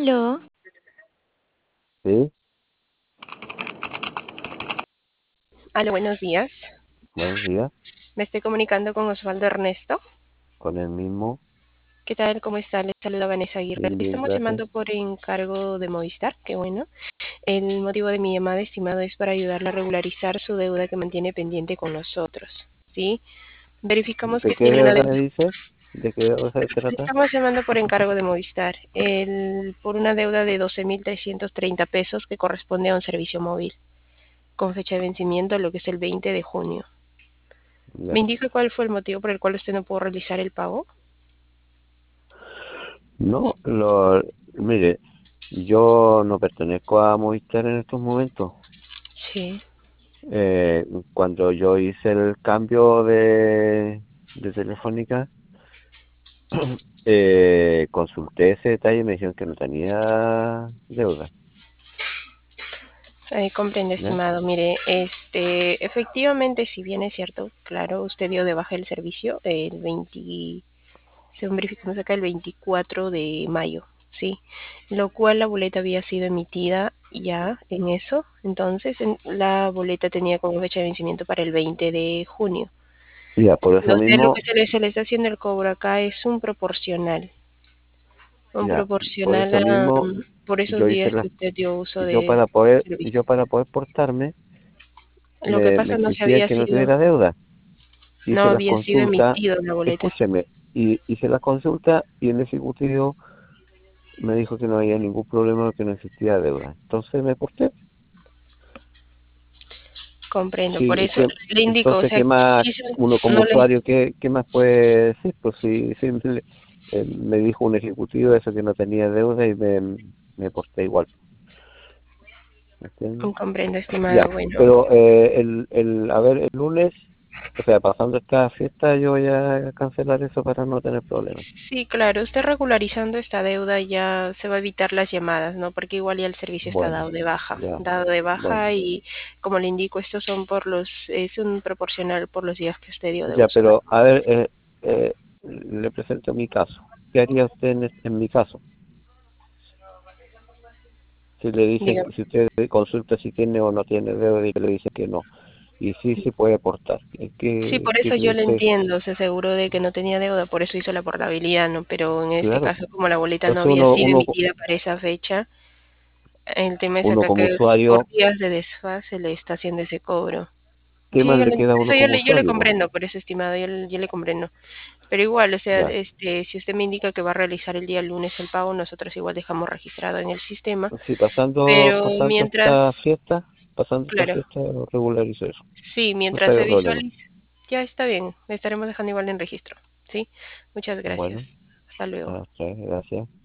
Aló, Sí, aló, buenos días. buenos días, Me estoy comunicando con Osvaldo Ernesto. con el mismo. ¿Qué tal? ¿Cómo está? Les saluda Vanessa Aguirre. Bien, bien, Estamos gracias. llamando por encargo de Movistar. Qué bueno. El motivo de mi llamada, estimado, es para ayudarle a regularizar su deuda que mantiene pendiente con nosotros. ¿Sí? Verificamos ¿De que qué tiene una deuda deuda. me dice? ¿De qué deuda se trata? Estamos llamando por encargo de Movistar. Por una deuda de 12.330 pesos que corresponde a un servicio móvil, con fecha de vencimiento lo que es el 20 de junio. ¿Me Ya. indica cuál fue el motivo por el cual usted no pudo realizar el pago? No, mire, yo no pertenezco a Movistar en estos momentos. Sí. Cuando yo hice el cambio de Telefónica, consulté ese detalle y me dijeron que no tenía deuda. Comprendo, ¿Ya? estimado. Mire, efectivamente, si bien es cierto, claro, usted dio de baja el servicio el 20, según verificamos acá, el 24 de mayo, ¿sí? Lo cual la boleta había sido emitida ya en eso. Entonces, la boleta tenía como fecha de vencimiento para el 20 de junio. Ya, por eso Entonces, lo que mismo, se le está haciendo el cobro acá es un ya, por proporcional eso a, mismo por esos yo hice días que la, usted dio uso yo del para poder, servicio. yo para poder portarme, Lo que me pasa no se exigían había que no sido, tuviera deuda. no Hice las había sido consultas, emitido la boleta. escúcheme, y hice las consultas y el ejecutivo me dijo que no había ningún problema, que no existía deuda. Entonces me porté. Comprendo. Sí, Por eso le indico, o entonces, sea, ¿qué más quizá uno como no le, usuario, qué más puede decir? Pues sí, me dijo un ejecutivo eso que no tenía deuda y me porté igual. ¿Me entiendes? comprendo, estimado. Ya, Bueno, pero a ver, el lunes, o sea, pasando esta fiesta, yo voy a cancelar eso para no tener problemas. sí, claro, usted regularizando esta deuda ya se va a evitar las llamadas, ¿no? Porque igual ya el servicio está Bueno, ya, dado de bueno, baja y como le indico, estos son es un proporcional por los días que usted dio de ya, uso. pero a ver, le presento mi caso. ¿Qué haría usted en mi caso? Si le dicen, Dígame. si usted consulta si tiene o no tiene deuda y le dice que no, y sí, sí puede aportar. Sí, ¿Qué, por qué eso cree yo le usted? entiendo, se aseguró de que no tenía deuda, por eso hizo la portabilidad, ¿no? Pero en este Claro, caso, como la boleta no entonces había sido emitida para esa fecha, el tema es uno acá como que por usuario, días de desfase le está haciendo ese cobro. ¿qué Sí, más le queda a uno eso como yo le usuario, po? comprendo, por eso, estimado, yo le comprendo. Pero igual, o sea, Ya. si usted me indica que va a realizar el día lunes el pago, nosotros igual dejamos registrado en el sistema. Sí, Pero mientras, pasando esta claro, fiesta, regularizo eso. sí, No mientras tengo se problema. visualice, ya está bien, le estaremos dejando igual en registro. ¿Sí? Muchas Bueno, gracias. Hasta luego. gracias.